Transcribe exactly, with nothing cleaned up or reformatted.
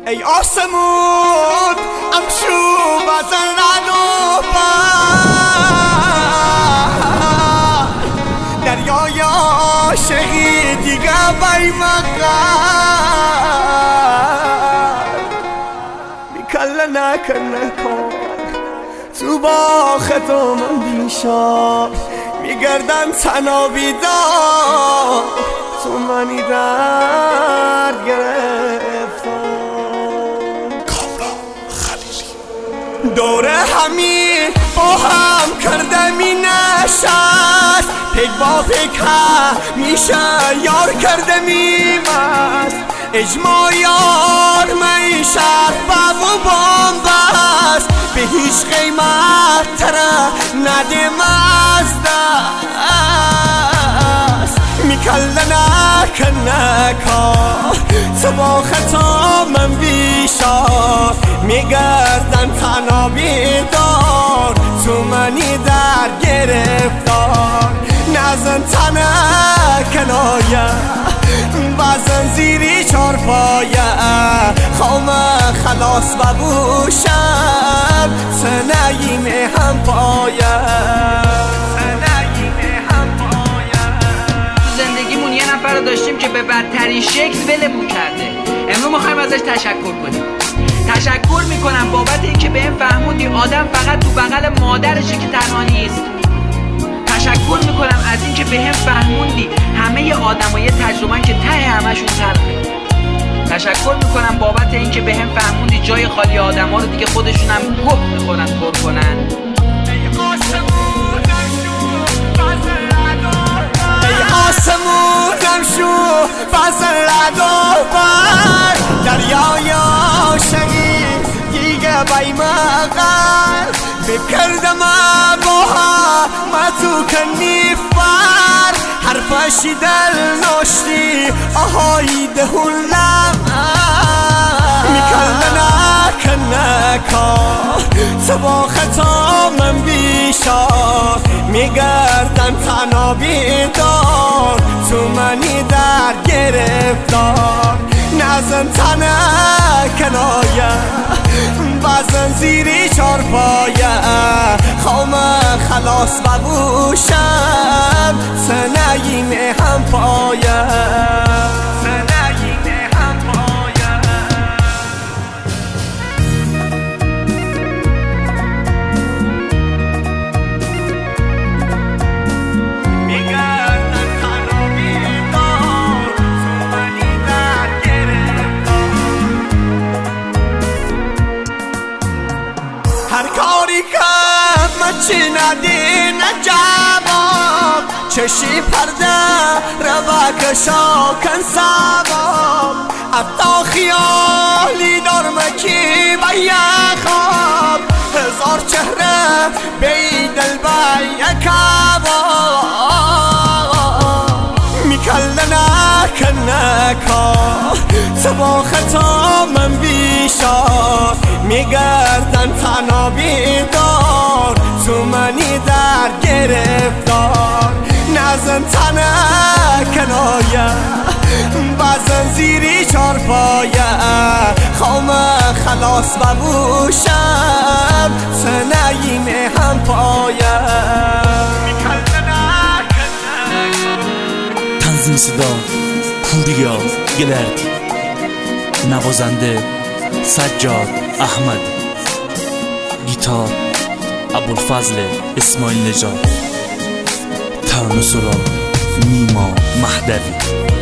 ای آسمون امشو بزن رد و بر دریای عاشقی دیگه بی مقر میکله نکن نکن تو با خطا من بیشار میگردن تنها بیدار تو منی درد گرفتم دوره همین با هم کرده می نشست پیک با پیک میشه یار کرده می مست اجماع یار می شرط بابو بامبست به هیچ قیمت تره ندیم از دست میکله نکن نکار تو با خطا من بیشار میگردن تنها بیدار تو منی در گرفتار نزن تنه کنایه بزن زیری چار پایه خوام خلاص ببوشم سنعیم هم پایه زندگیمون یه نفر رو داشتیم که به بدترین شکل ولمون کرده. امروز میخوایم ازش تشکر کنیم. تشکر میکنم بابت اینکه بهم فهموندی آدم فقط تو بغل مادرشه که تنها نیست. تشکر میکنم از اینکه بهم فهموندی همه آدمای تجربه‌ن که ته همشون تلخه. تشکر میکنم بابت اینکه بهم فهموندی جای خالی آدما رو دیگه خودشون هم گپ میخورن پر کنن. آسمونم شو فضل لدو بر دریای عاشقی دیگه بی مقر بکردم با ما تو کنی فر حرفشی دل ناشتی آهایی دهون لمر میکرده نکن نکار تو با خطا من بیشار میگردن تنها بیدار تو منی در گرفتار نزن تنه کنایه بزن زیری چار پایه خوام خلاص ببوشم سنعیم هم پایه هر کاری که مچی ندی نجواب چشی پرده روا کشا کن سباب اتا خیالی درمکی بیا خواب هزار چهره بی دل بیا کباب میکله نکن نکار تو با خطا من بیشار میگردن تنها بیدار تو منی در گرفتار نزن تنه کنایه بزن زیری چار پایه خوام خلاص ببوشم سنعیم هم پایه تنظیم صدا پوریا گلردی، نوازنده سجاد احمد، گیتار ابوالفضل اسماعیل نژاد، ترانه سرا نیما مهدوی.